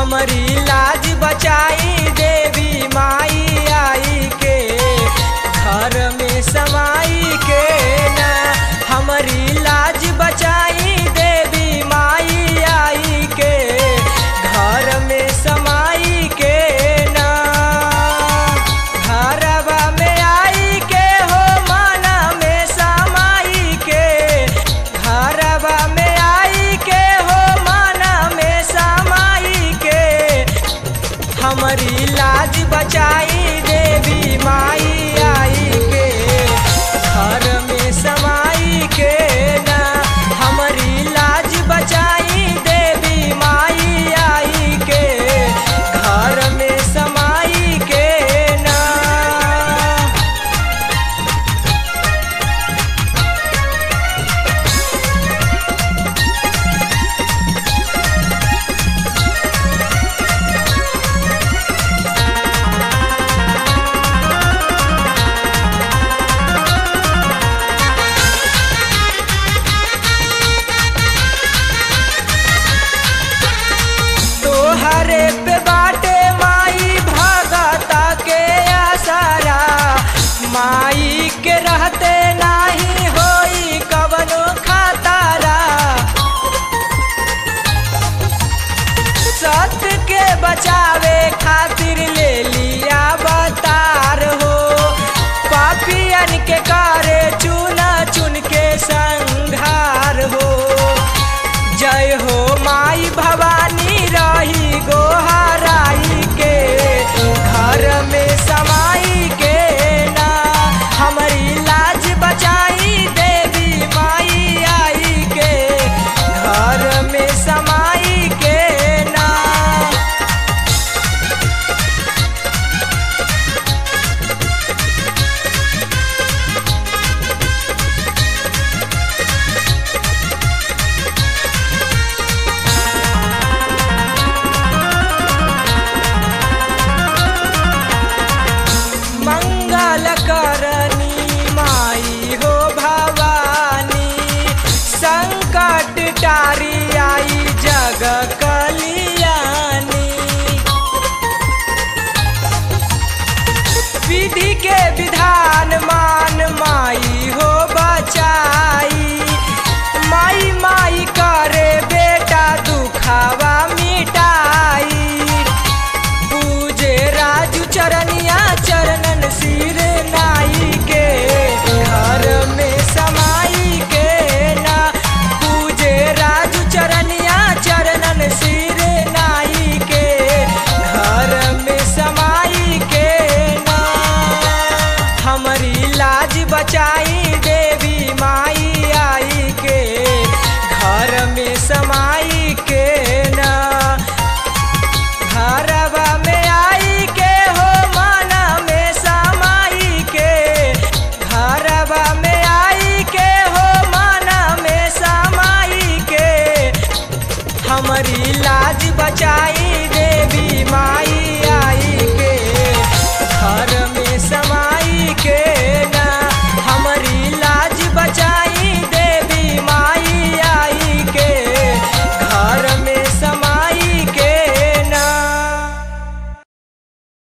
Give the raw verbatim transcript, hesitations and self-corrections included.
हमारी लाज बचाई देवी माई आई के घर में समाई के ना। हमारी लाज बचाई देवी माई आई के घर में समाई के ना। घरवा में आई के हो माना में समाई के, घरवा में आई के हो माना में समाई के। हमारी लाज बचाई देवी माई आई के घर में समाई के ना। हमारी लाज बचाई देवी माई आई के घर में समाई के ना। तोहरे पे बाटे माई भगता के आसारा, माई के रहते नाही होई कवनो खतारा। सत्य के बचावे खातिर ले ली